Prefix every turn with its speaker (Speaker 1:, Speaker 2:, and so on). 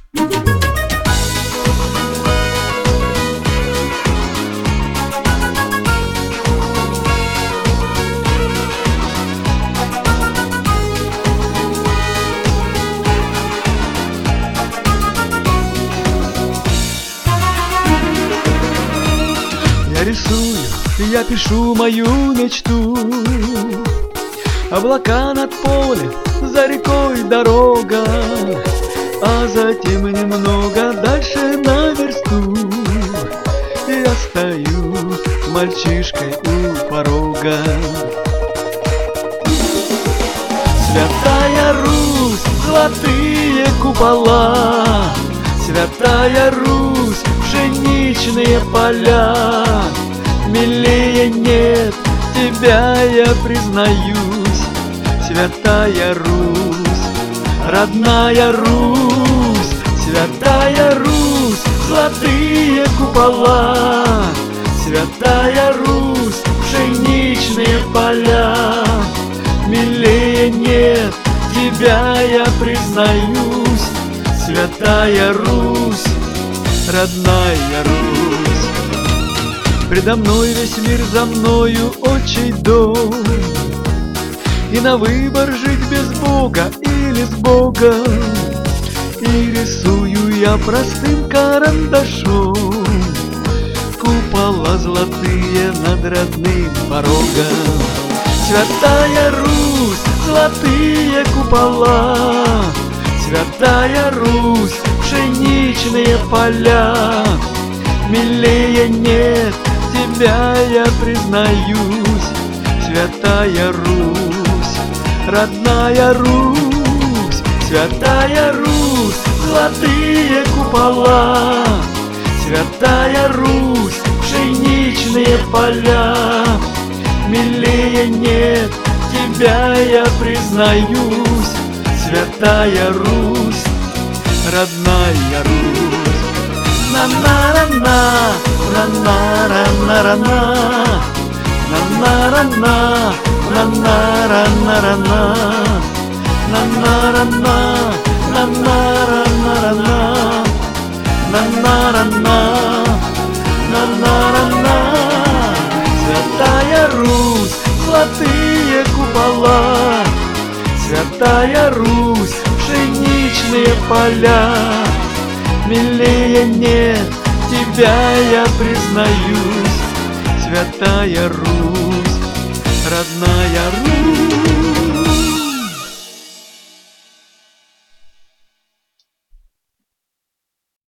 Speaker 1: Я рисую, я пишу мою мечту. Облака над полем, за рекой дорога, а затем немного дальше на версту я стою мальчишкой у порога. Святая Русь, золотые купола, Святая Русь, пшеничные поля. Милее нет тебя, я признаюсь, Святая Русь, родная Русь, Святая Русь, золотые купола, Святая Русь, пшеничные поля. Милее нет тебя, я признаюсь, Святая Русь, родная Русь. Предо мной весь мир, за мною отчий дом, и на выбор жить без Бога или с Богом. И рисую я простым карандашом купола золотые над родным порогом. Святая Русь, золотые купола, Святая Русь, пшеничные поля. Милее нет тебя, я признаюсь, Святая Русь, родная Русь, Святая Русь, золотые купола, Святая Русь, пшеничные поля. Милее нет тебя, я признаюсь, Святая Русь, родная Русь. На-на-на-на, на-на-на-на-на, на-на-на-на, на-на-на-на-на, на-на-на-на, на-на-на-на-на, на-на-на-на, на-на-на-на. Святая Русь, золотые купола, Святая Русь, пшеничные поля. Милее нет тебя, я признаюсь, Святая Русь, родная Русь.